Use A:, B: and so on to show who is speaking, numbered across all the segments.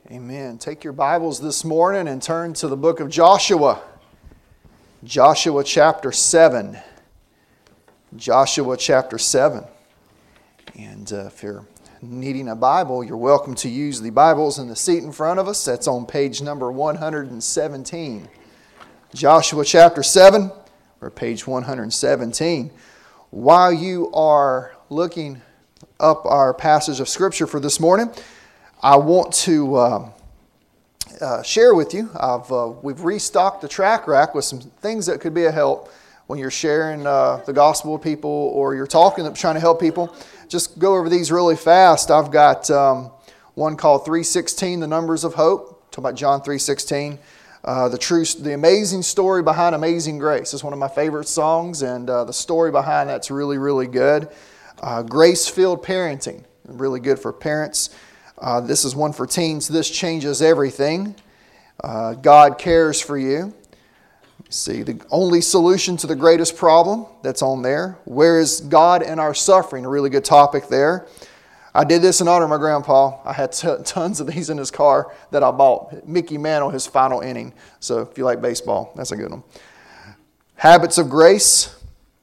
A: Amen. Take your Bibles this morning and turn to the book of Joshua. Joshua chapter 7. Joshua chapter 7. And if you're needing a Bible, you're welcome to use the Bibles in the seat in front of us. That's on page number 117. Joshua chapter 7, or page 117. While you are looking up our passage of Scripture for this morning, I want to share with you. We've restocked the track rack with some things that could be a help when you're sharing the gospel with people or you're trying to help people. Just go over these really fast. I've got one called 3:16, The Numbers of Hope. Talk about John 3:16. The amazing story behind Amazing Grace. It's one of my favorite songs, and the story behind that's really, really good. Grace-filled parenting, really good for parents. This is one for teens. This changes everything. God cares for you. See, the only solution to the greatest problem, that's on there. Where is God in our suffering? A really good topic there. I did this in honor of my grandpa. I had tons of these in his car that I bought. Mickey Mantle, his final inning. So if you like baseball, that's a good one. Habits of Grace.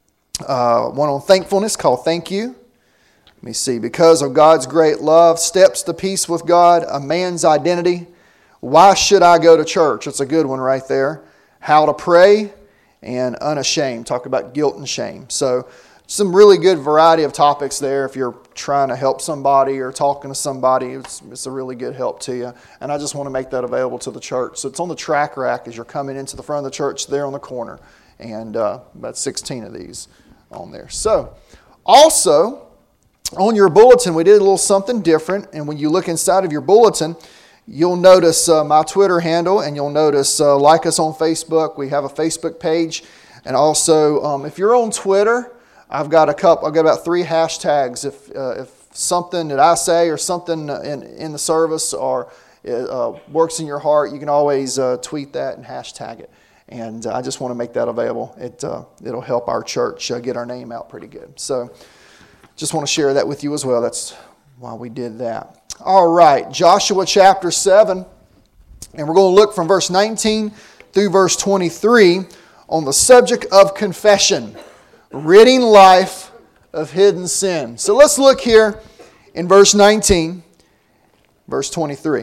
A: One on thankfulness called Thank You. Let me see. Because of God's great love, steps to peace with God, a man's identity. Why should I go to church? It's a good one right there. How to pray, and unashamed. Talk about guilt and shame. So some really good variety of topics there. If you're trying to help somebody or talking to somebody, it's a really good help to you. And I just want to make that available to the church. So it's on the track rack as you're coming into the front of the church there on the corner. And about 16 of these on there. So also, on your bulletin, we did a little something different, and when you look inside of your bulletin, you'll notice my Twitter handle, and you'll notice like us on Facebook. We have a Facebook page, and also if you're on Twitter, I've got about 3 hashtags. If something that I say or something in the service or works in your heart, you can always tweet that and hashtag it. And I just want to make that available. It'll help our church get our name out pretty good. So. Just want to share that with you as well. That's why we did that. All right, Joshua chapter 7. And we're going to look from verse 19 through verse 23 on the subject of confession. Ridding life of hidden sin. So let's look here in verse 19, verse 23.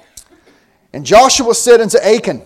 A: And Joshua said unto Achan,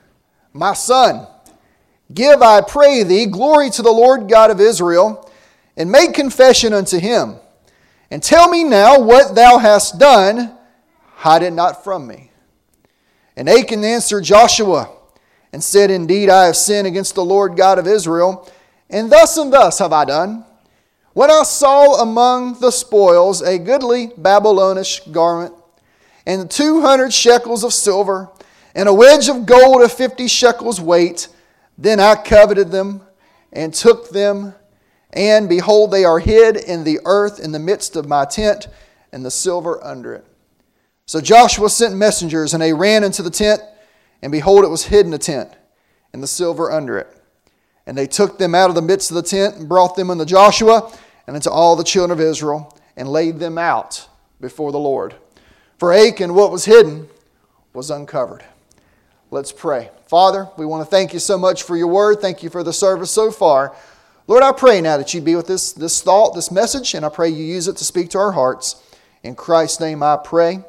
A: My son, give, I pray thee, glory to the Lord God of Israel, and make confession unto him. And tell me now what thou hast done, hide it not from me. And Achan answered Joshua, and said, Indeed, I have sinned against the Lord God of Israel, and thus have I done. When I saw among the spoils a goodly Babylonish garment, and 200 shekels of silver, and a wedge of gold of 50 shekels weight, then I coveted them, and took them, and behold, they are hid in the earth in the midst of my tent, and the silver under it. So Joshua sent messengers, and they ran into the tent, and behold, it was hid in the tent, and the silver under it. And they took them out of the midst of the tent, and brought them unto Joshua, and unto all the children of Israel, and laid them out before the Lord. For Achan, what was hidden was uncovered. Let's pray. Father, we want to thank you so much for your word. Thank you for the service so far. Lord, I pray now that you be with this thought, this message, and I pray you use it to speak to our hearts. In Christ's name I pray.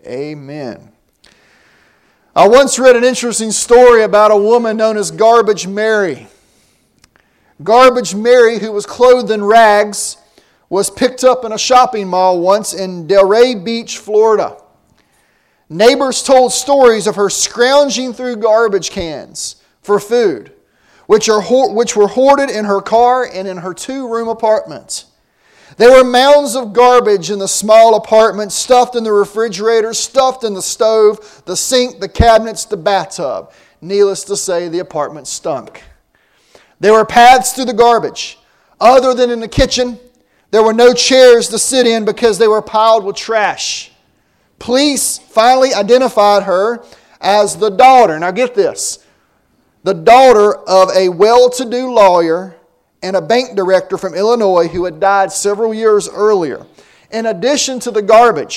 A: Amen. I once read an interesting story about a woman known as Garbage Mary. Garbage Mary, who was clothed in rags, was picked up in a shopping mall once in Delray Beach, Florida. Neighbors told stories of her scrounging through garbage cans for food, which were hoarded in her car and in her 2-room apartment. There were mounds of garbage in the small apartment, stuffed in the refrigerator, stuffed in the stove, the sink, the cabinets, the bathtub. Needless to say, the apartment stunk. There were paths through the garbage. Other than in the kitchen, there were no chairs to sit in because they were piled with trash. Police finally identified her as the daughter. Now get this. The daughter of a well-to-do lawyer and a bank director from Illinois who had died several years earlier. In addition to the garbage,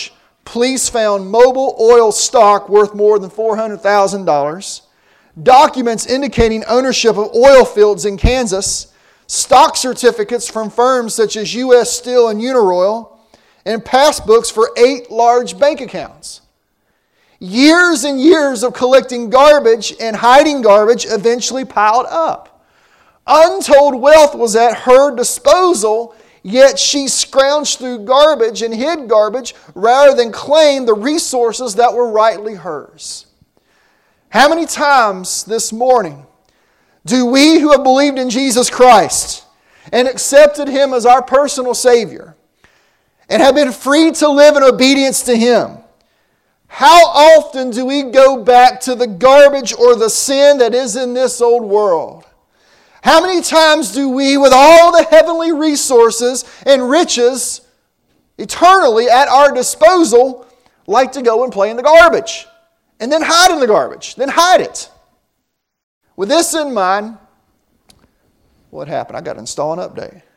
A: police found Mobil oil stock worth more than $400,000, documents indicating ownership of oil fields in Kansas, stock certificates from firms such as U.S. Steel and Uniroyal, and passbooks for 8 large bank accounts. Years and years of collecting garbage and hiding garbage eventually piled up. Untold wealth was at her disposal, yet she scrounged through garbage and hid garbage rather than claim the resources that were rightly hers. How many times this morning do we who have believed in Jesus Christ and accepted Him as our personal Savior and have been free to live in obedience to Him, how often do we go back to the garbage or the sin that is in this old world? How many times do we, with all the heavenly resources and riches eternally at our disposal, like to go and play in the garbage? And then hide in the garbage. Then hide it. With this in mind, what happened? I got to install an update. Let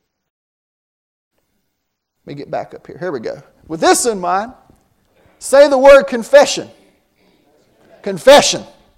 A: me get back up here. Here we go. With this in mind, say the word confession. Confession.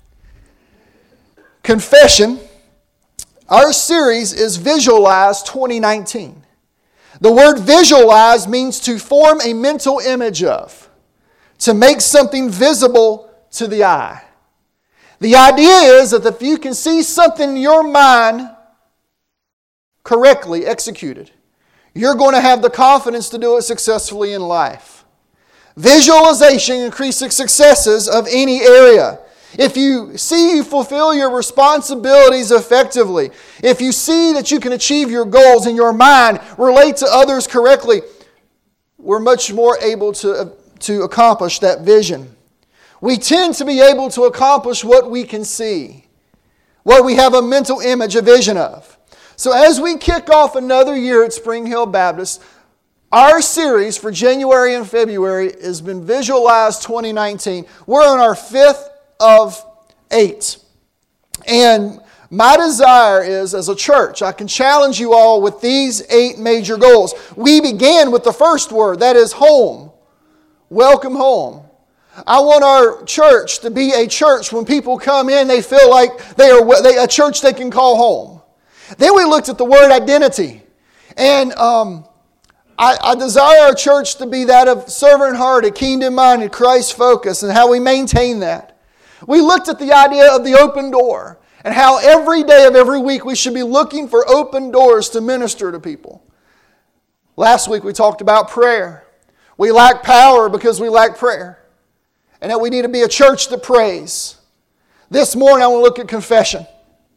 A: Confession. Our series is Visualize 2019. The word visualize means to form a mental image of, to make something visible to the eye. The idea is that if you can see something in your mind correctly executed, you're going to have the confidence to do it successfully in life. Visualization increases successes of any area. If you see you fulfill your responsibilities effectively, if you see that you can achieve your goals in your mind, relate to others correctly, we're much more able to accomplish that vision. We tend to be able to accomplish what we can see, what we have a mental image, a vision of. So as we kick off another year at Spring Hill Baptist, our series for January and February has been Visualize 2019. We're on our 5th of 8. And my desire is, as a church, I can challenge you all with these 8 major goals. We began with the first word, that is home. Welcome home. I want our church to be a church when people come in, they feel like they are a church they can call home. Then we looked at the word identity. And I desire our church to be that of servant-hearted, kingdom-minded, Christ-focused, and how we maintain that. We looked at the idea of the open door and how every day of every week we should be looking for open doors to minister to people. Last week we talked about prayer. We lack power because we lack prayer. And that we need to be a church that prays. This morning I want to look at confession.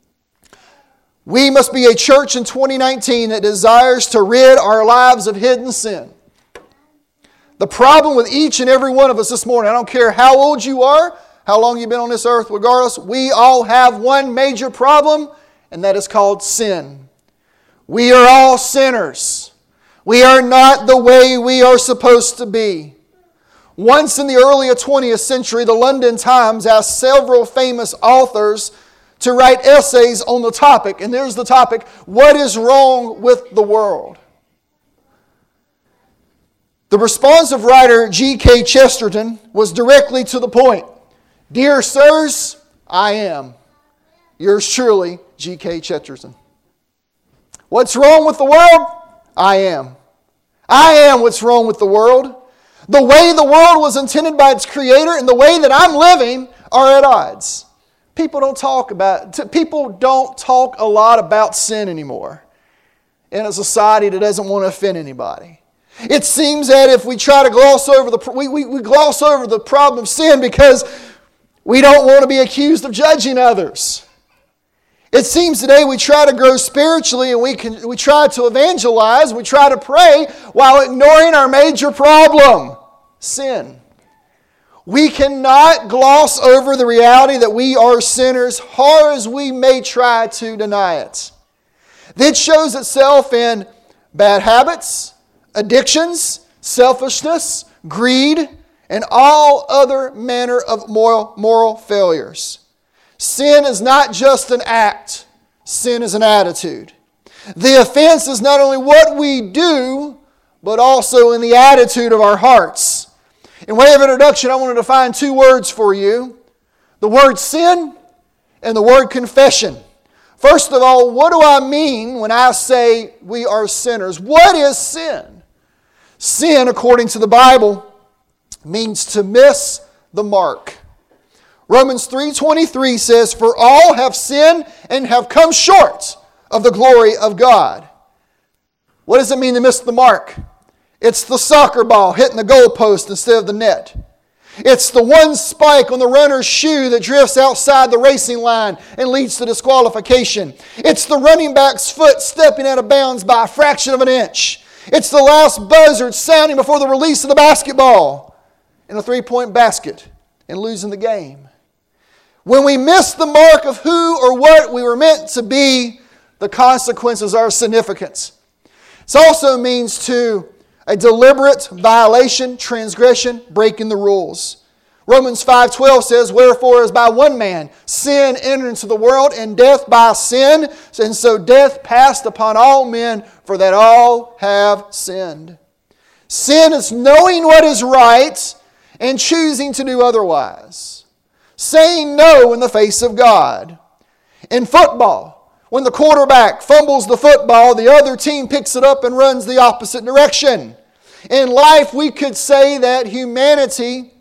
A: We must be a church in 2019 that desires to rid our lives of hidden sin. The problem with each and every one of us this morning, I don't care how old you are, how long you've been on this earth, regardless, we all have one major problem, and that is called sin. We are all sinners. We are not the way we are supposed to be. Once in the early 20th century, the London Times asked several famous authors to write essays on the topic. And there's the topic, what is wrong with the world? The responsive writer G.K. Chesterton was directly to the point. Dear sirs, I am. Yours truly, G.K. Chesterton. What's wrong with the world? I am. I am what's wrong with the world. The way the world was intended by its Creator and the way that I'm living are at odds. People don't talk a lot about sin anymore in a society that doesn't want to offend anybody. It seems that if we try to gloss over we gloss over the problem of sin because we don't want to be accused of judging others. It seems today we try to grow spiritually and we try to evangelize, we try to pray while ignoring our major problem, sin. We cannot gloss over the reality that we are sinners, hard as we may try to deny it. This shows itself in bad habits, addictions, selfishness, greed, and all other manner of moral failures. Sin is not just an act. Sin is an attitude. The offense is not only what we do, but also in the attitude of our hearts. In way of introduction, I want to define two words for you. The word sin and the word confession. First of all, what do I mean when I say we are sinners? What is sin? Sin, according to the Bible, means to miss the mark. Romans 3:23 says, "For all have sinned and have come short of the glory of God." What does it mean to miss the mark? It's the soccer ball hitting the goalpost instead of the net. It's the one spike on the runner's shoe that drifts outside the racing line and leads to disqualification. It's the running back's foot stepping out of bounds by a fraction of an inch. It's the last buzzer sounding before the release of the basketball in a three-point basket and losing the game. When we miss the mark of who or what we were meant to be, the consequences are significant. It also means to a deliberate violation, transgression, breaking the rules. Romans 5:12 says, "Wherefore as by one man sin entered into the world, and death by sin, and so death passed upon all men, for that all have sinned." Sin is knowing what is right and choosing to do otherwise. Saying no in the face of God. In football, when the quarterback fumbles the football, the other team picks it up and runs the opposite direction. In life, we could say that humanity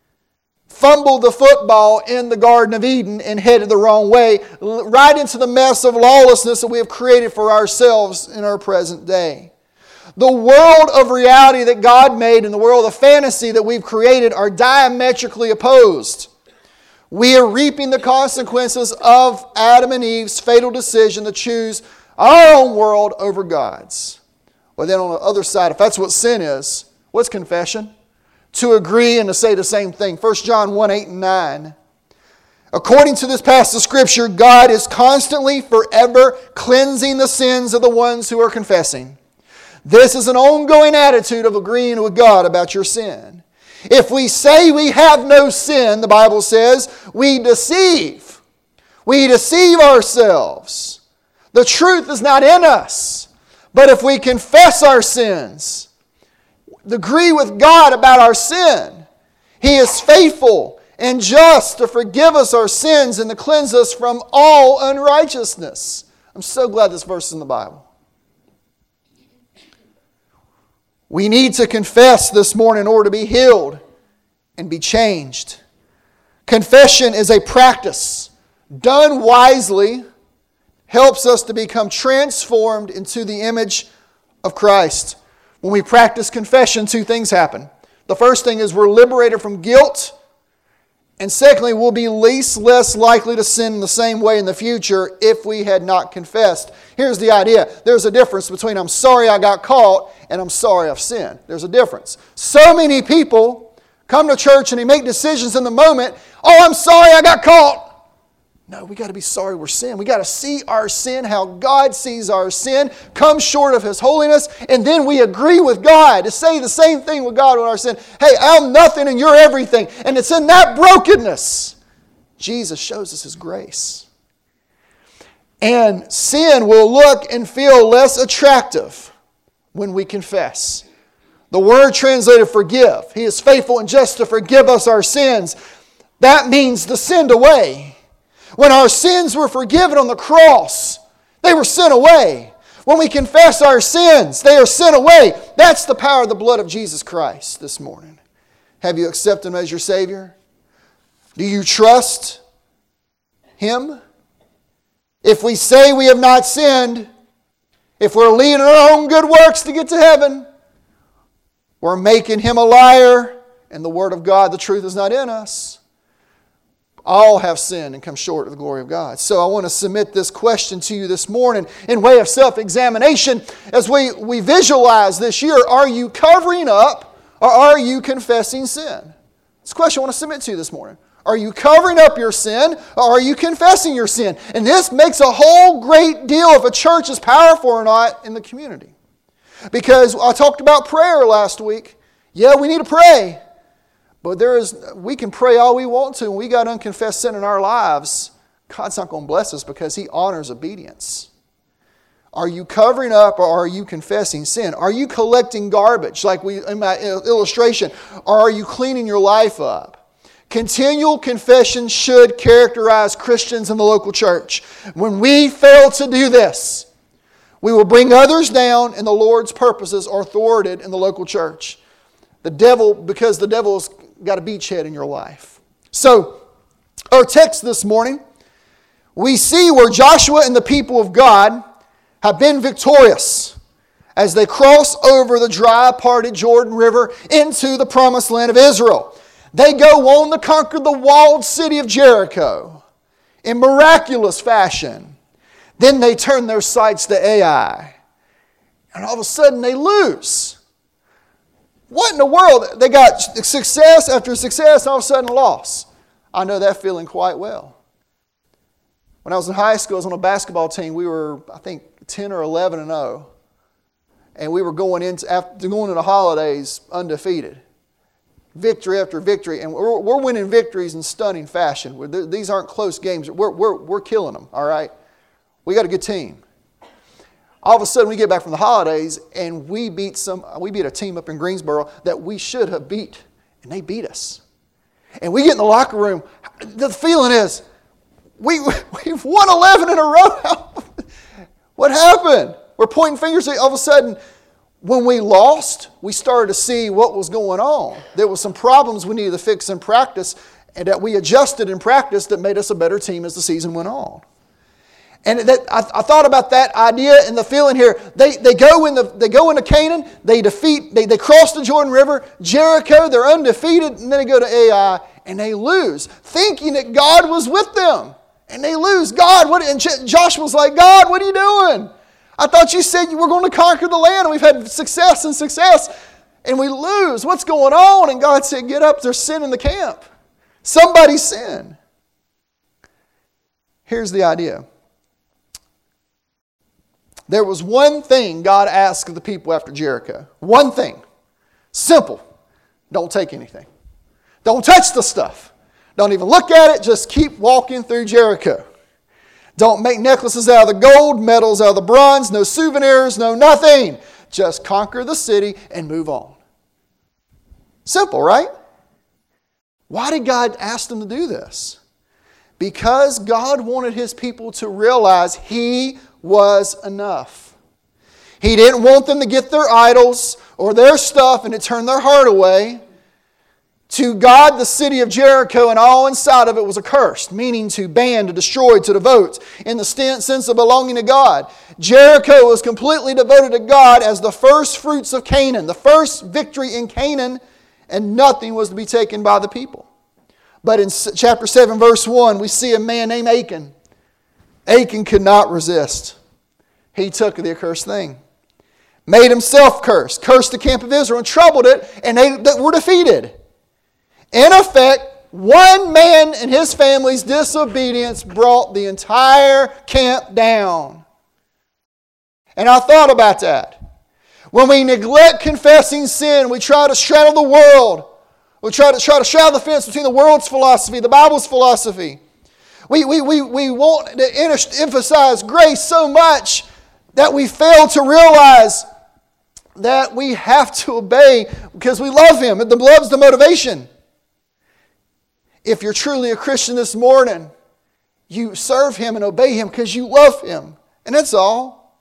A: fumbled the football in the Garden of Eden and headed the wrong way, right into the mess of lawlessness that we have created for ourselves in our present day. The world of reality that God made and the world of fantasy that we've created are diametrically opposed. We are reaping the consequences of Adam and Eve's fatal decision to choose our own world over God's. But then on the other side, if that's what sin is, what's confession? To agree and to say the same thing. 1 John 1:8 and 9. According to this passage of Scripture, God is constantly, forever cleansing the sins of the ones who are confessing. This is an ongoing attitude of agreeing with God about your sin. If we say we have no sin, the Bible says, we deceive. We deceive ourselves. The truth is not in us. But if we confess our sins, agree with God about our sin, He is faithful and just to forgive us our sins and to cleanse us from all unrighteousness. I'm so glad this verse is in the Bible. We need to confess this morning in order to be healed and be changed. Confession is a practice. Done wisely, helps us to become transformed into the image of Christ. When we practice confession, two things happen. The first thing is we're liberated from guilt. And secondly, we'll be less likely to sin in the same way in the future if we had not confessed. Here's the idea. There's a difference between I'm sorry I got caught and I'm sorry I've sinned. There's a difference. So many people come to church and they make decisions in the moment. Oh, I'm sorry I got caught. No, we got to be sorry we're sin. We got to see our sin, how God sees our sin, come short of His holiness, and then we agree with God to say the same thing with God on our sin. Hey, I'm nothing and you're everything. And it's in that brokenness Jesus shows us His grace. And sin will look and feel less attractive when we confess. The word translated forgive. He is faithful and just to forgive us our sins. That means to send away. When our sins were forgiven on the cross, they were sent away. When we confess our sins, they are sent away. That's the power of the blood of Jesus Christ this morning. Have you accepted Him as your Savior? Do you trust Him? If we say we have not sinned, if we're leading our own good works to get to heaven, we're making Him a liar, and the Word of God, the truth, is not in us. All have sinned and come short of the glory of God. So I want to submit this question to you this morning in way of self-examination as we visualize this year. Are you covering up or are you confessing sin? It's a question I want to submit to you this morning. Are you covering up your sin or are you confessing your sin? And this makes a whole great deal if a church is powerful or not in the community. Because I talked about prayer last week. Yeah, we need to pray. But we can pray all we want to, and we got unconfessed sin in our lives. God's not going to bless us because He honors obedience. Are you covering up or are you confessing sin? Are you collecting garbage like in my illustration? Or are you cleaning your life up? Continual confession should characterize Christians in the local church. When we fail to do this, we will bring others down and the Lord's purposes are thwarted in the local church. Because the devil's got a beachhead in your life. So, our text this morning, we see where Joshua and the people of God have been victorious as they cross over the dry, parted Jordan River into the promised land of Israel. They go on to conquer the walled city of Jericho in miraculous fashion. Then they turn their sights to Ai. And all of a sudden they lose. What in the world? They got success after success, all of a sudden loss. I know that feeling quite well. When I was in high school, I was on a basketball team. We were, I think, 10 or 11-0. And we were going into the holidays undefeated. Victory after victory. And we're winning victories in stunning fashion. These aren't close games. We're killing them, all right? We got a good team. All of a sudden, we get back from the holidays, and we beat a team up in Greensboro that we should have beat. And they beat us. And we get in the locker room. The feeling is, we've won 11 in a row. What happened? We're pointing fingers. All of a sudden, when we lost, we started to see what was going on. There were some problems we needed to fix in practice, and that we adjusted in practice that made us a better team as the season went on. And I thought about that idea and the feeling here. They go into Canaan. They cross the Jordan River. Jericho, they're undefeated, and then they go to Ai and they lose, thinking that God was with them. And they lose. God, what? And Joshua's like, God, what are you doing? I thought you said you were going to conquer the land, and we've had success and success, and we lose. What's going on? And God said, get up. There's sin in the camp. Somebody sin. Here's the idea. There was one thing God asked of the people after Jericho. One thing. Simple. Don't take anything. Don't touch the stuff. Don't even look at it. Just keep walking through Jericho. Don't make necklaces out of the gold, medals out of the bronze, no souvenirs, no nothing. Just conquer the city and move on. Simple, right? Why did God ask them to do this? Because God wanted His people to realize He was enough. He didn't want them to get their idols or their stuff and to turn their heart away. To God, the city of Jericho and all inside of it was accursed, meaning to ban, to destroy, to devote, in the sense of belonging to God. Jericho was completely devoted to God as the first fruits of Canaan, the first victory in Canaan, and nothing was to be taken by the people. But in chapter 7, verse 1, we see a man named Achan. Achan could not resist. He took the accursed thing. Made himself cursed the camp of Israel and troubled it, and they were defeated. In effect, one man and his family's disobedience brought the entire camp down. And I thought about that. When we neglect confessing sin, we try to straddle the world. We try to straddle the fence between the world's philosophy, the Bible's philosophy. We want to emphasize grace so much that we fail to realize that we have to obey because we love Him. The love's the motivation. If you're truly a Christian this morning, you serve Him and obey Him because you love Him. And that's all.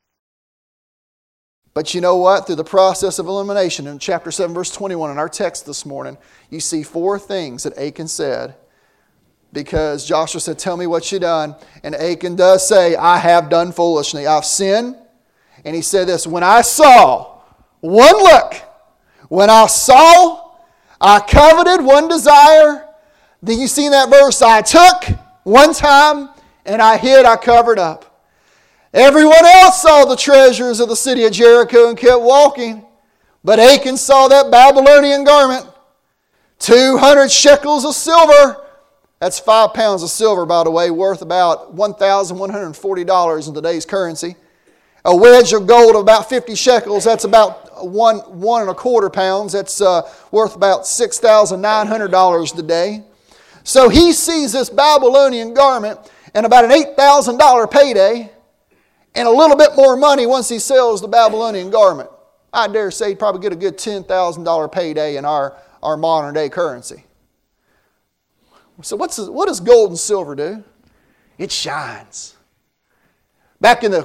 A: But you know what? Through the process of elimination, in chapter 7, verse 21, in our text this morning, you see 4 things that Achan said. Because Joshua said, tell me what you done. And Achan does say, I have done foolishly. I've sinned. And he said this, when I saw one look, when I saw, I coveted one desire. Then you see in that verse, I took one time and I hid, I covered up. Everyone else saw the treasures of the city of Jericho and kept walking. But Achan saw that Babylonian garment, 200 shekels of silver. That's 5 pounds of silver, by the way, worth about $1,140 in today's currency. A wedge of gold of about 50 shekels, that's about 1.25 pounds. That's worth about $6,900 today. So he sees this Babylonian garment and about an $8,000 payday, and a little bit more money once he sells the Babylonian garment. I dare say he'd probably get a good $10,000 payday in our modern day currency. So what does gold and silver do? It shines. Back in the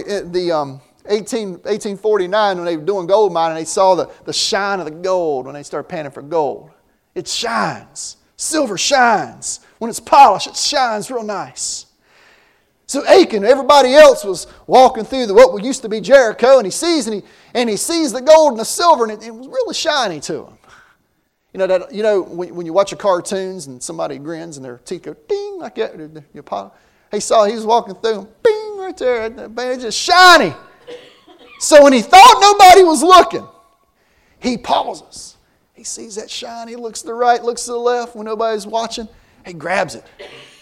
A: 1849, when they were doing gold mining, they saw the shine of the gold when they started panning for gold. It shines. Silver shines. When it's polished, it shines real nice. So Achan, everybody else was walking through what used to be Jericho, and he sees the gold and the silver, and it was really shiny to him. When you watch your cartoons and somebody grins and their teeth go ding like that. He was walking through, and bing right there. It's just shiny. So when he thought nobody was looking, he pauses. He sees that shine. He looks to the right, looks to the left when nobody's watching. He grabs it.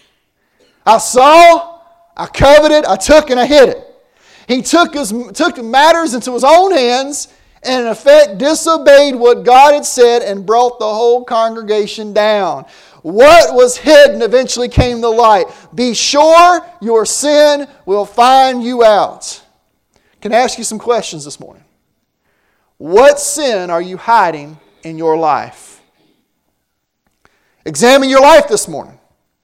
A: I saw, I coveted, I took, and I hid it. He took matters into his own hands and in effect disobeyed what God had said and brought the whole congregation down. What was hidden eventually came to light. Be sure your sin will find you out. Can I ask you some questions this morning? What sin are you hiding in your life? Examine your life this morning.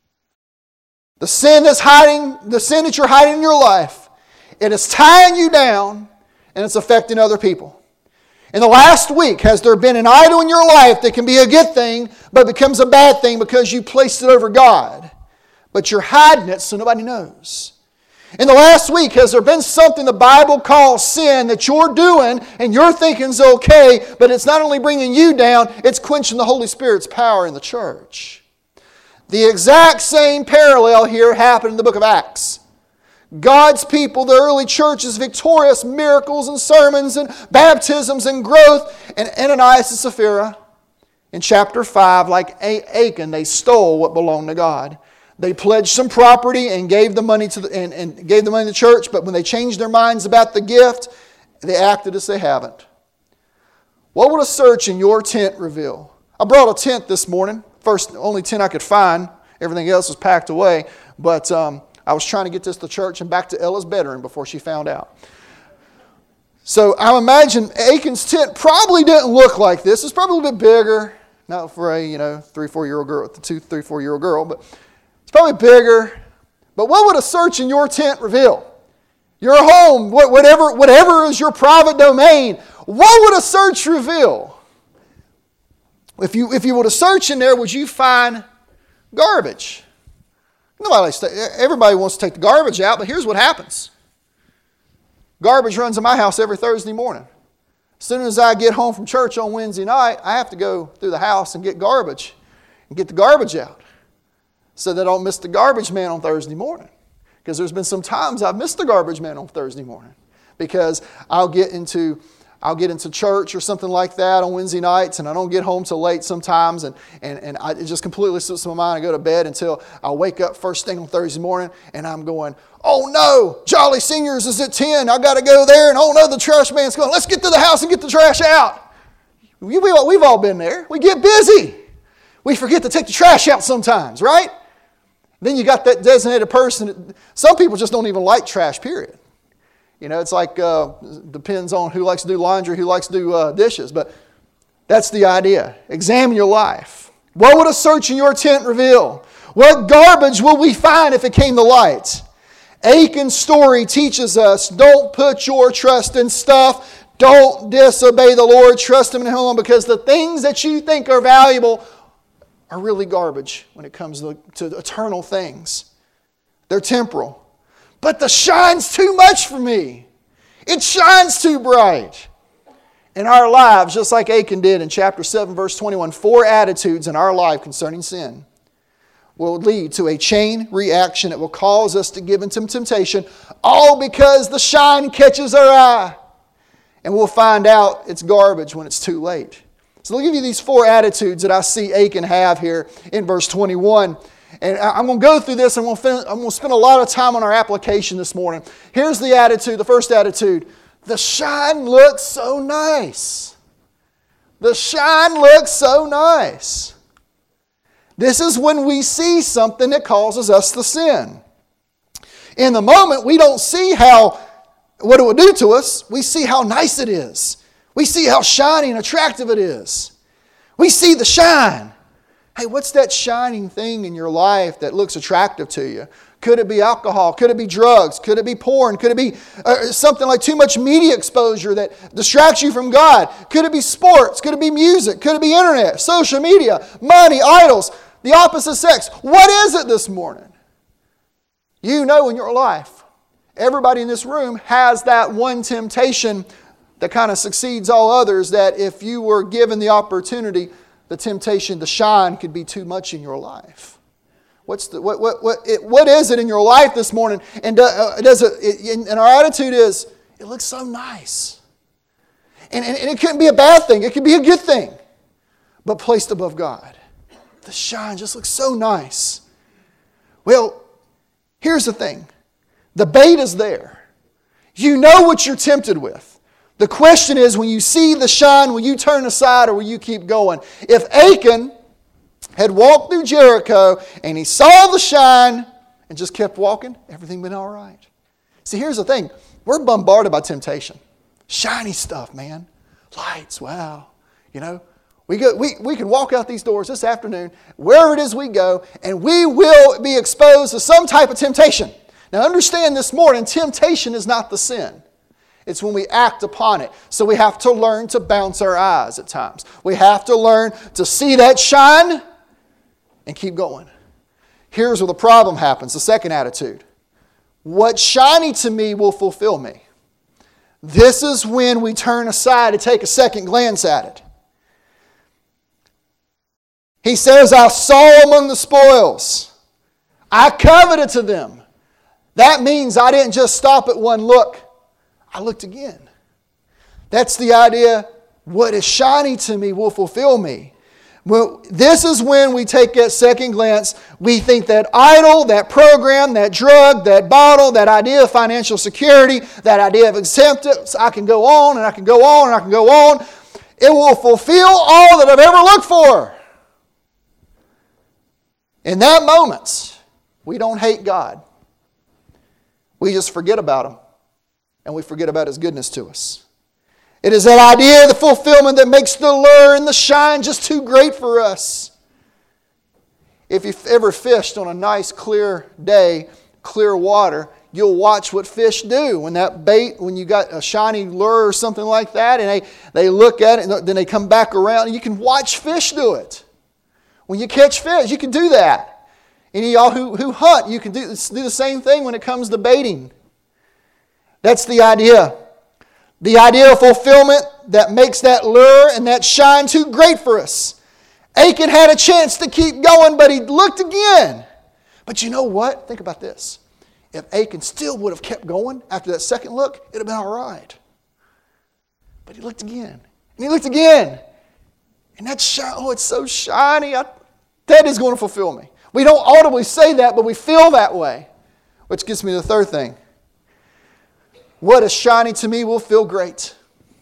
A: The sin that you're hiding in your life, it is tying you down and it's affecting other people. In the last week, has there been an idol in your life that can be a good thing but becomes a bad thing because you placed it over God? But you're hiding it so nobody knows. In the last week, has there been something the Bible calls sin that you're doing and you're thinking is okay, but it's not only bringing you down, it's quenching the Holy Spirit's power in the church? The exact same parallel here happened in the book of Acts. God's people, the early church's victorious miracles and sermons and baptisms and growth. And Ananias and Sapphira, in chapter 5, like Achan, they stole what belonged to God. They pledged some property and gave the money to the church, but when they changed their minds about the gift, they acted as they haven't. What would a search in your tent reveal? I brought a tent this morning. First, only tent I could find. Everything else was packed away. But I was trying to get this to church and back to Ella's bedroom before she found out. So I imagine Achan's tent probably didn't look like this. It's probably a little bit bigger. Not for a 3-4-year-old girl, 3-4-year-old girl, but it's probably bigger. But what would a search in your tent reveal? Your home, whatever is your private domain, what would a search reveal? If you were to search in there, would you find garbage? Everybody wants to take the garbage out, but here's what happens. Garbage runs in my house every Thursday morning. As soon as I get home from church on Wednesday night, I have to go through the house and get garbage and get the garbage out so that I don't miss the garbage man on Thursday morning. Because there's been some times I've missed the garbage man on Thursday morning because I'll get into church or something like that on Wednesday nights, and I don't get home till late sometimes, and it just completely slips my mind. I go to bed until I wake up first thing on Thursday morning, and I'm going, oh no, Jolly Seniors is at 10. I got to go there, and oh no, the trash man's going. Let's get to the house and get the trash out. We've all been there. We get busy. We forget to take the trash out sometimes, right? Then you got that designated person. Some people just don't even like trash, period. It's like, depends on who likes to do laundry, who likes to do dishes. But that's the idea. Examine your life. What would a search in your tent reveal? What garbage will we find if it came to light? Achan's story teaches us, don't put your trust in stuff. Don't disobey the Lord. Trust Him and Him alone, because the things that you think are valuable are really garbage when it comes to eternal things. They're temporal. But the shine's too much for me. It shines too bright. In our lives, just like Achan did in chapter 7, verse 21, 4 attitudes in our life concerning sin will lead to a chain reaction that will cause us to give into temptation, all because the shine catches our eye. And we'll find out it's garbage when it's too late. So I'll give you these 4 attitudes that I see Achan have here in verse 21. And I'm going to go through this, and I'm going to spend a lot of time on our application this morning. Here's the attitude, the first attitude. The shine looks so nice. The shine looks so nice. This is when we see something that causes us to sin. In the moment, we don't see how what it will do to us, we see how nice it is. We see how shiny and attractive it is. We see the shine. Hey, what's that shining thing in your life that looks attractive to you? Could it be alcohol? Could it be drugs? Could it be porn? Could it be something like too much media exposure that distracts you from God? Could it be sports? Could it be music? Could it be internet, social media, money, idols, the opposite sex? What is it this morning? You know in your life, everybody in this room has that one temptation that kind of succeeds all others, that if you were given the opportunity, the temptation to shine could be too much in your life. What is it in your life this morning? And our attitude is, it looks so nice. And it couldn't be a bad thing. It could be a good thing. But placed above God. The shine just looks so nice. Well, here's the thing. The bait is there. You know what you're tempted with. The question is, when you see the shine, will you turn aside or will you keep going? If Achan had walked through Jericho and he saw the shine and just kept walking, everything been all right. See, here's the thing. We're bombarded by temptation. Shiny stuff, man. Lights, wow. You know, we can walk out these doors this afternoon, wherever it is we go, and we will be exposed to some type of temptation. Now understand this morning, temptation is not the sin. It's when we act upon it. So we have to learn to bounce our eyes at times. We have to learn to see that shine and keep going. Here's where the problem happens, the second attitude. What's shiny to me will fulfill me. This is when we turn aside to take a second glance at it. He says, I saw among the spoils. I coveted to them. That means I didn't just stop at one look. I looked again. That's the idea. What is shiny to me will fulfill me. Well, this is when we take that second glance. We think that idol, that program, that drug, that bottle, that idea of financial security, that idea of acceptance, I can go on and I can go on and I can go on. It will fulfill all that I've ever looked for. In that moment, we don't hate God. We just forget about Him. And we forget about His goodness to us. It is that idea of the fulfillment that makes the lure and the shine just too great for us. If you've ever fished on a nice clear day, clear water, you'll watch what fish do. When that bait, when you got a shiny lure or something like that, and they look at it and then they come back around, and you can watch fish do it. When you catch fish, you can do that. Any of y'all who hunt, you can do the same thing when it comes to baiting. That's the idea. The idea of fulfillment that makes that lure and that shine too great for us. Achan had a chance to keep going, but he looked again. But you know what? Think about this. If Achan still would have kept going after that second look, it would have been all right. But he looked again. And he looked again. And that shine, oh, it's so shiny. That is going to fulfill me. We don't audibly say that, but we feel that way. Which gets me to the third thing. What is shiny to me will feel great.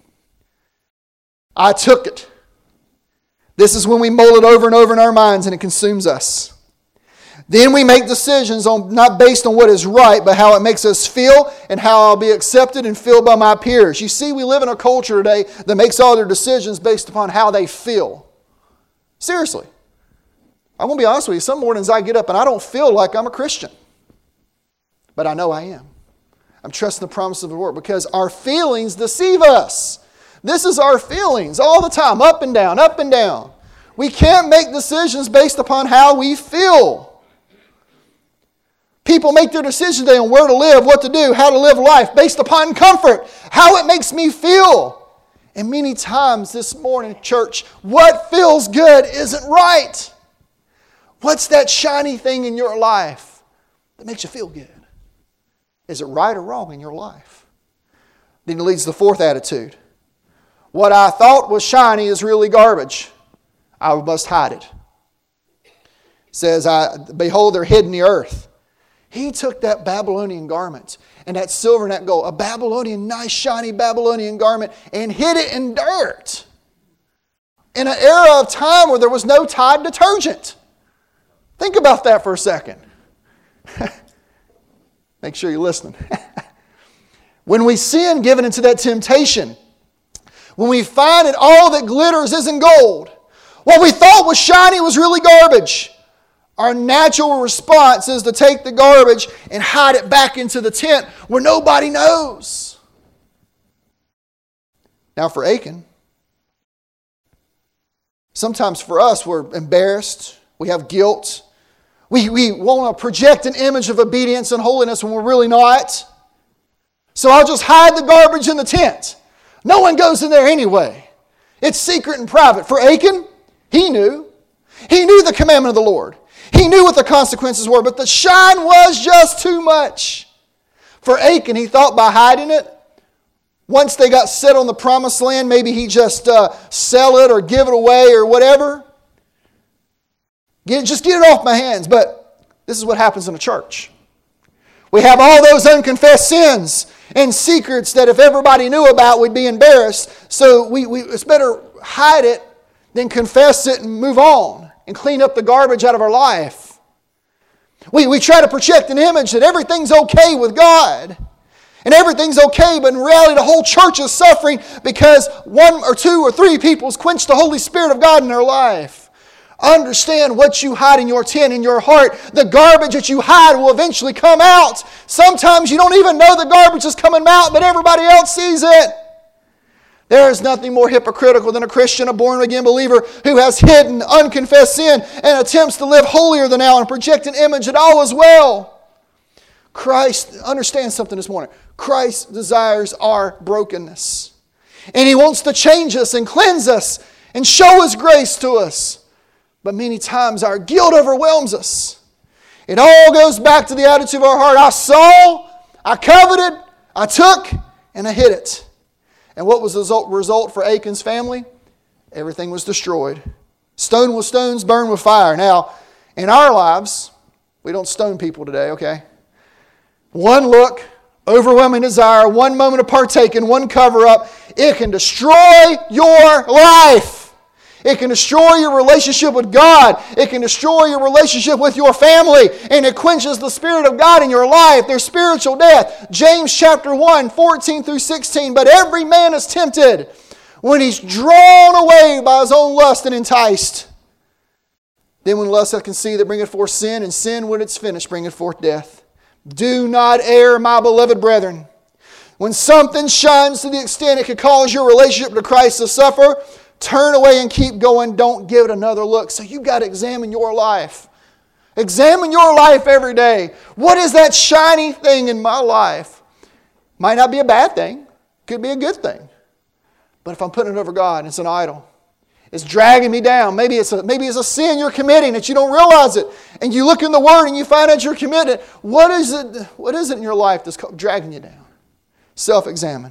A: I took it. This is when we mull it over and over in our minds and it consumes us. Then we make decisions not based on what is right, but how it makes us feel and how I'll be accepted and feel by my peers. You see, we live in a culture today that makes all their decisions based upon how they feel. Seriously. I'm going to be honest with you. Some mornings I get up and I don't feel like I'm a Christian. But I know I am. I'm trusting the promise of the Lord because our feelings deceive us. This is our feelings all the time, up and down, up and down. We can't make decisions based upon how we feel. People make their decisions today on where to live, what to do, how to live life based upon comfort, how it makes me feel. And many times this morning, church, what feels good isn't right. What's that shiny thing in your life that makes you feel good? Is it right or wrong in your life? Then it leads to the fourth attitude. What I thought was shiny is really garbage. I must hide it. It says, behold, they're hid in the earth. He took that Babylonian garment and that silver and that gold, a Babylonian, nice shiny Babylonian garment, and hid it in dirt. In an era of time where there was no Tide detergent. Think about that for a second. Make sure you're listening. When we sin, given into that temptation, when we find that all that glitters isn't gold, what we thought was shiny was really garbage, our natural response is to take the garbage and hide it back into the tent where nobody knows. Now for Achan, sometimes for us we're embarrassed, we have guilt, we want to project an image of obedience and holiness when we're really not. So I'll just hide the garbage in the tent. No one goes in there anyway. It's secret and private. For Achan, he knew. He knew the commandment of the Lord. He knew what the consequences were, but the shine was just too much. For Achan, he thought by hiding it, once they got set on the promised land, maybe he just sell it or give it away or whatever. Just get it off my hands. But this is what happens in a church. We have all those unconfessed sins and secrets that if everybody knew about, we'd be embarrassed. So it's better hide it than confess it and move on and clean up the garbage out of our life. We try to project an image that everything's okay with God. And everything's okay, but in reality the whole church is suffering because 1 or 2 or 3 people has quenched the Holy Spirit of God in their life. Understand what you hide in your tent, in your heart. The garbage that you hide will eventually come out. Sometimes you don't even know the garbage is coming out, but everybody else sees it. There is nothing more hypocritical than a Christian, a born-again believer who has hidden unconfessed sin and attempts to live holier than thou and project an image that all is well. Christ, understand something this morning. Christ desires our brokenness. And He wants to change us and cleanse us and show His grace to us. But many times our guilt overwhelms us. It all goes back to the attitude of our heart. I saw, I coveted, I took, and I hid it. And what was the result for Achan's family? Everything was destroyed. Stone with stones, burn with fire. Now, in our lives, we don't stone people today, okay? One look, overwhelming desire, one moment of partaking, one cover-up, it can destroy your life. It can destroy your relationship with God. It can destroy your relationship with your family. And it quenches the Spirit of God in your life. There's spiritual death. James chapter 1, 14 through 16. But every man is tempted when he's drawn away by his own lust and enticed. Then when lust hath conceived, it bringeth forth sin, and sin, when it's finished, bringeth forth death. Do not err, my beloved brethren. When something shines to the extent it could cause your relationship to Christ to suffer, turn away and keep going. Don't give it another look. So you've got to examine your life. Examine your life every day. What is that shiny thing in my life? Might not be a bad thing. Could be a good thing. But if I'm putting it over God, it's an idol. It's dragging me down. Maybe it's a sin you're committing that you don't realize it. And you look in the Word and you find out you're committed. What is it in your life that's dragging you down? Self-examine.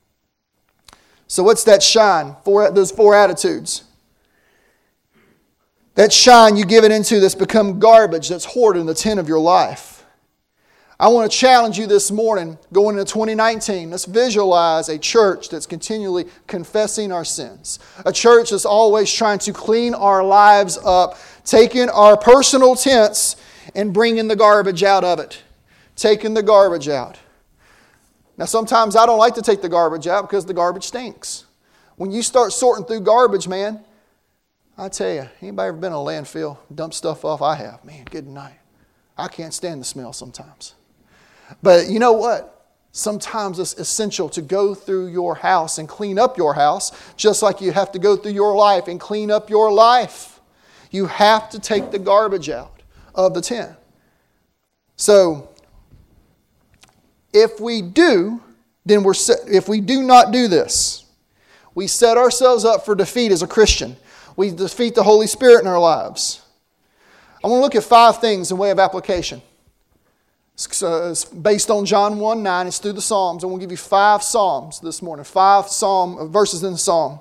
A: So what's that shine? Those 4 attitudes. That shine you give it into that's become garbage that's hoarded in the tent of your life. I want to challenge you this morning, going into 2019, let's visualize a church that's continually confessing our sins. A church that's always trying to clean our lives up, taking our personal tents and bringing the garbage out of it. Taking the garbage out. Now sometimes I don't like to take the garbage out because the garbage stinks. When you start sorting through garbage, man, I tell you, anybody ever been in a landfill, dump stuff off? I have. Man, good night. I can't stand the smell sometimes. But you know what? Sometimes it's essential to go through your house and clean up your house, just like you have to go through your life and clean up your life. You have to take the garbage out of the tent. So, if we do, then if we do not do this, we set ourselves up for defeat as a Christian. We defeat the Holy Spirit in our lives. I want to look at 5 things in way of application. It's based on John 1:9. It's through the Psalms. I want to give you 5 Psalms this morning. 5 Psalm verses in the Psalm.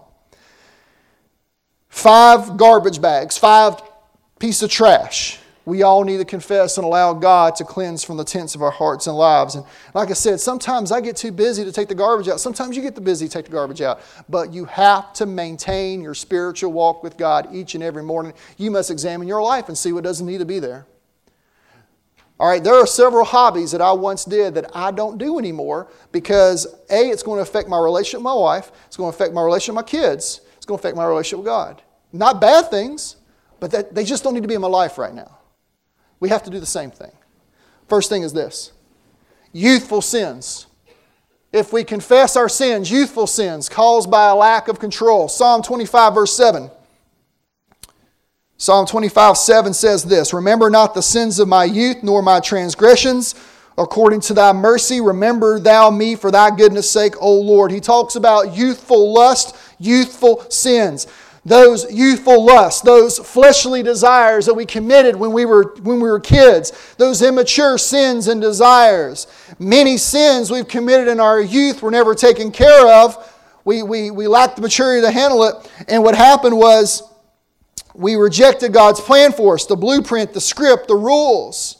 A: 5 garbage bags. 5 pieces of trash. We all need to confess and allow God to cleanse from the tents of our hearts and lives. And like I said, sometimes I get too busy to take the garbage out. Sometimes you get too busy to take the garbage out. But you have to maintain your spiritual walk with God each and every morning. You must examine your life and see what doesn't need to be there. All right, there are several hobbies that I once did that I don't do anymore because A, it's going to affect my relationship with my wife, it's going to affect my relationship with my kids, it's going to affect my relationship with God. Not bad things, but they just don't need to be in my life right now. We have to do the same thing. First thing is this: youthful sins. If we confess our sins, youthful sins caused by a lack of control. Psalm 25, verse 7. Psalm 25:7 says this: remember not the sins of my youth, nor my transgressions. According to thy mercy, remember thou me for thy goodness' sake, O Lord. He talks about youthful lust, youthful sins. Those youthful lusts, those fleshly desires that we committed when we were kids, those immature sins and desires. Many sins we've committed in our youth were never taken care of. We lacked the maturity to handle it. And what happened was we rejected God's plan for us, the blueprint, the script, the rules.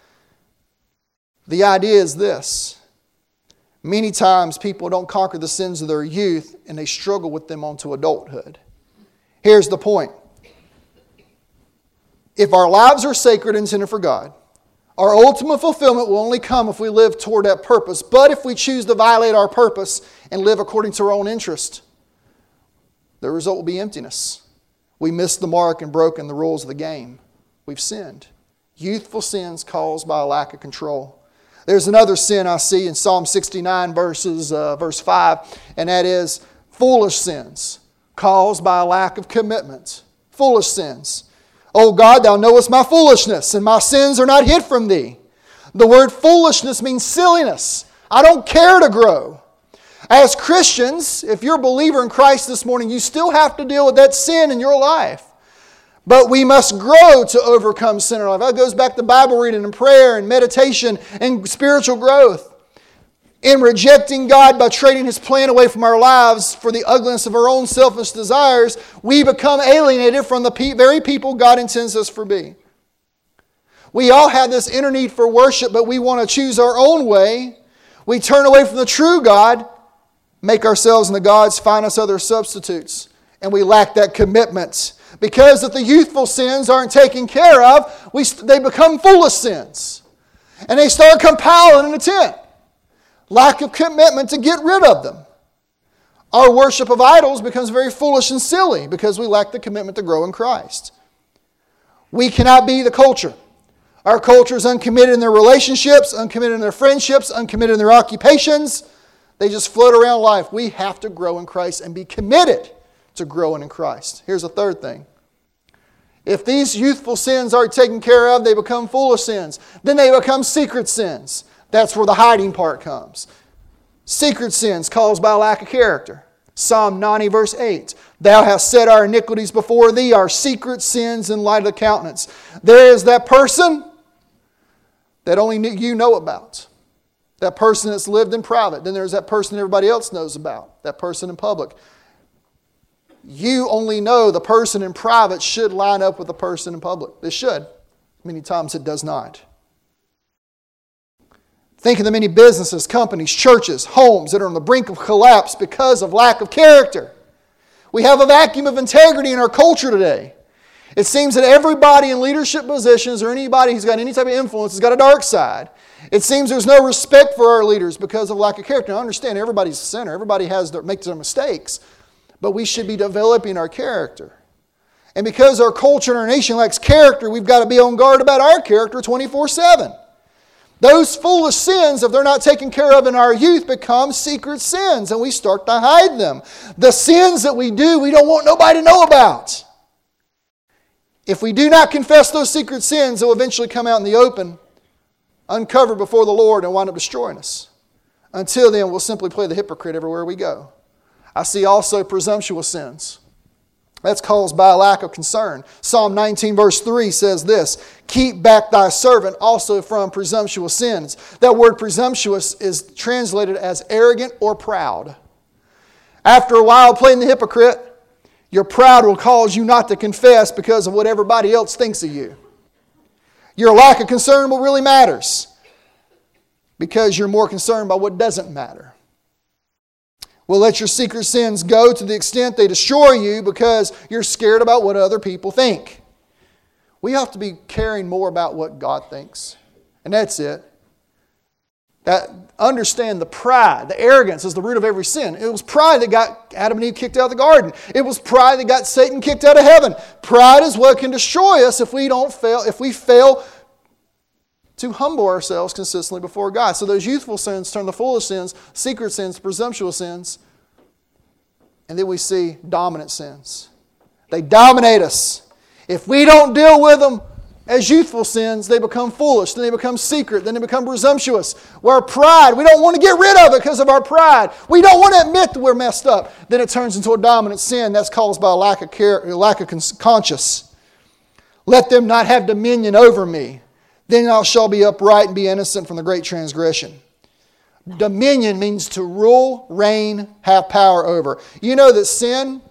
A: The idea is this: many times people don't conquer the sins of their youth and they struggle with them onto adulthood. Here's the point. If our lives are sacred and intended for God, our ultimate fulfillment will only come if we live toward that purpose. But if we choose to violate our purpose and live according to our own interest, the result will be emptiness. We missed the mark and broken the rules of the game. We've sinned. Youthful sins caused by a lack of control. There's another sin I see in Psalm 69 verse 5, and that is foolish sins caused by a lack of commitment. Foolish sins. O God, thou knowest my foolishness, and my sins are not hid from thee. The word foolishness means silliness. I don't care to grow. As Christians, if you're a believer in Christ this morning, you still have to deal with that sin in your life. But we must grow to overcome sin in our life. That goes back to Bible reading and prayer and meditation and spiritual growth. In rejecting God by trading His plan away from our lives for the ugliness of our own selfish desires, we become alienated from the very people God intends us to be. We all have this inner need for worship, but we want to choose our own way. We turn away from the true God, make ourselves and the gods, find us other substitutes, and we lack that commitment. Because if the youthful sins aren't taken care of, they become foolish sins. And they start compiling in a tent. Lack of commitment to get rid of them. Our worship of idols becomes very foolish and silly because we lack the commitment to grow in Christ. We cannot be the culture. Our culture is uncommitted in their relationships, uncommitted in their friendships, uncommitted in their occupations. They just float around life. We have to grow in Christ and be committed to growing in Christ. Here's a third thing. If these youthful sins aren't taken care of, they become foolish sins. Then they become secret sins. That's where the hiding part comes. Secret sins caused by lack of character. Psalm 90 verse 8. Thou hast set our iniquities before thee, our secret sins in light of the countenance. There is that person that only you know about. That person that's lived in private. Then there's that person everybody else knows about. That person in public. You only know the person in private should line up with the person in public. It should. Many times it does not. Think of the many businesses, companies, churches, homes that are on the brink of collapse because of lack of character. We have a vacuum of integrity in our culture today. It seems that everybody in leadership positions or anybody who's got any type of influence has got a dark side. It seems there's no respect for our leaders because of lack of character. Now, I understand everybody's a sinner. Everybody makes their mistakes. But we should be developing our character. And because our culture and our nation lacks character, we've got to be on guard about our character 24/7. Those foolish sins, if they're not taken care of in our youth, become secret sins, and we start to hide them. The sins that we do, we don't want nobody to know about. If we do not confess those secret sins, they'll eventually come out in the open, uncovered before the Lord, and wind up destroying us. Until then, we'll simply play the hypocrite everywhere we go. I see also presumptuous sins. That's caused by a lack of concern. Psalm 19 verse 3 says this: keep back thy servant also from presumptuous sins. That word presumptuous is translated as arrogant or proud. After a while playing the hypocrite, your pride will cause you not to confess because of what everybody else thinks of you. Your lack of concern what really matters because you're more concerned about what doesn't matter. Well, let your secret sins go to the extent they destroy you because you're scared about what other people think. We have to be caring more about what God thinks And that's it. Understand the pride, the arrogance is the root of every sin. It was pride that got Adam and Eve kicked out of the garden. It was pride that got Satan kicked out of heaven. Pride is what can destroy us if we fail to humble ourselves consistently before God. So those youthful sins turn to foolish sins, secret sins, presumptuous sins. And then we see dominant sins. They dominate us. If we don't deal with them as youthful sins, they become foolish, then they become secret, then they become presumptuous. Where pride, we don't want to get rid of it because of our pride. We don't want to admit that we're messed up. Then it turns into a dominant sin that's caused by a lack of care, a lack of conscience. Let them not have dominion over me. Then I shall be upright and be innocent from the great transgression. Dominion means to rule, reign, have power over. You know that sin,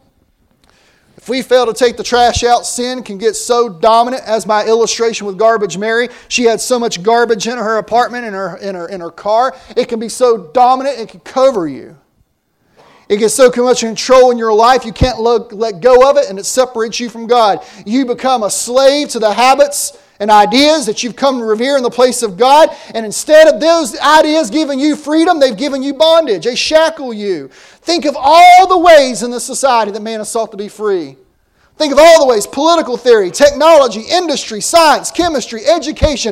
A: if we fail to take the trash out, sin can get so dominant, as my illustration with Garbage Mary. She had so much garbage in her apartment, in her car. It can be so dominant, it can cover you. It gets so much control in your life, you can't let go of it, and it separates you from God. You become a slave to the habits and ideas that you've come to revere in the place of God. And instead of those ideas giving you freedom, they've given you bondage. They shackle you. Think of all the ways in this society that man is sought to be free. Think of all the ways: political theory, technology, industry, science, chemistry, education.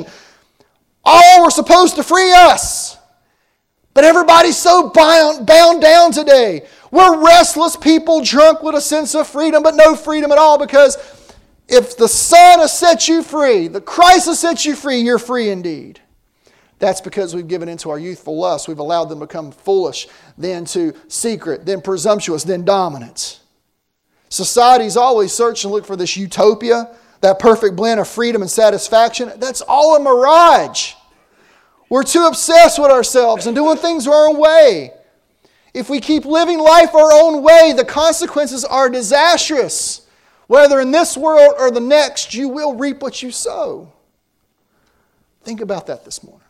A: All were supposed to free us. But everybody's so bound down today. We're restless people drunk with a sense of freedom, but no freedom at all, because if the Son has set you free, the Christ has set you free, you're free indeed. That's because we've given into our youthful lusts. We've allowed them to become foolish, then to secret, then presumptuous, then dominant. Society's always searching to look for this utopia, that perfect blend of freedom and satisfaction. That's all a mirage. We're too obsessed with ourselves and doing things our own way. If we keep living life our own way, the consequences are disastrous. Whether in this world or the next, you will reap what you sow. Think about that this morning.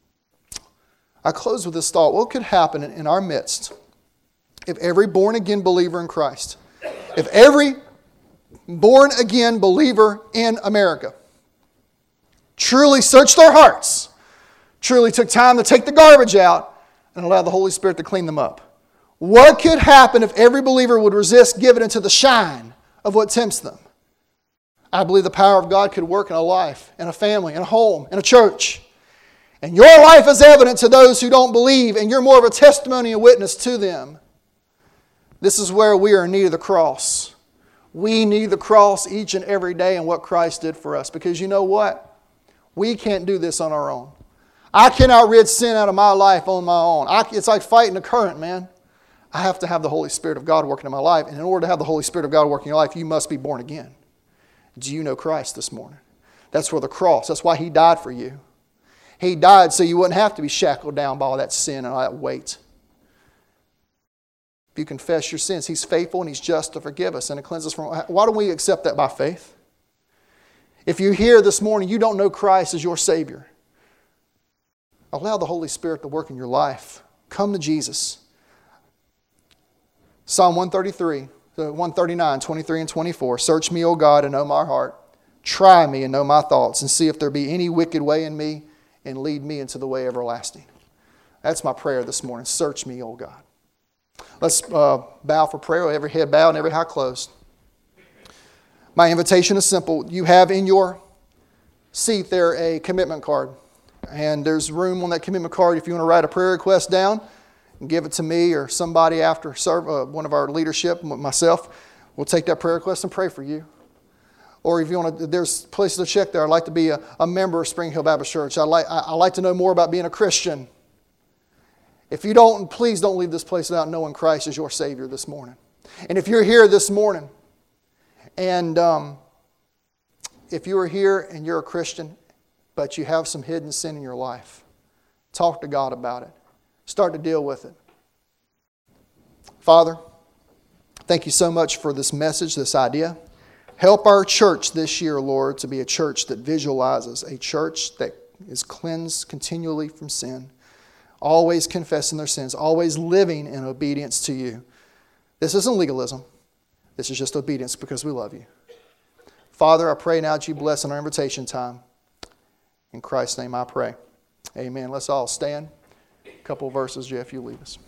A: I close with this thought. What could happen in our midst if every born-again believer in Christ, if every born-again believer in America truly searched their hearts, truly took time to take the garbage out and allow the Holy Spirit to clean them up? What could happen if every believer would resist giving into the shine of what tempts them? I believe the power of God could work in a life, in a family, in a home, in a church. And your life is evident to those who don't believe, and you're more of a testimony and witness to them. This is where we are in need of the cross. We need the cross each and every day and what Christ did for us. Because you know what? We can't do this on our own. I cannot rid sin out of my life on my own. It's like fighting a current, man. I have to have the Holy Spirit of God working in my life. And in order to have the Holy Spirit of God working in your life, you must be born again. Do you know Christ this morning? That's where the cross, that's why He died for you. He died so you wouldn't have to be shackled down by all that sin and all that weight. If you confess your sins, He's faithful and He's just to forgive us and to cleanse us from... Why don't we accept that by faith? If you're here this morning, you don't know Christ as your Savior, allow the Holy Spirit to work in your life. Come to Jesus. Psalm 133, 139, 23 and 24. Search me, O God, and know my heart. Try me and know my thoughts, and see if there be any wicked way in me, and lead me into the way everlasting. That's my prayer this morning. Search me, O God. Let's bow for prayer, every head bowed and every eye closed. My invitation is simple. You have in your seat there a commitment card. And there's room on that commitment card if you want to write a prayer request down and give it to me or somebody after one of our leadership, myself. We'll take that prayer request and pray for you. Or if you want to, there's places to check there. I'd like to be a member of Spring Hill Baptist Church. I'd like to know more about being a Christian. If you don't, please don't leave this place without knowing Christ as your Savior this morning. And if you're here this morning, and if you are here and you're a Christian, but you have some hidden sin in your life, talk to God about it. Start to deal with it. Father, thank you so much for this message, this idea. Help our church this year, Lord, to be a church that visualizes, a church that is cleansed continually from sin, always confessing their sins, always living in obedience to you. This isn't legalism. This is just obedience because we love you. Father, I pray now that you bless in our invitation time. In Christ's name I pray. Amen. Let's all stand. A couple of verses, Jeff, you lead us.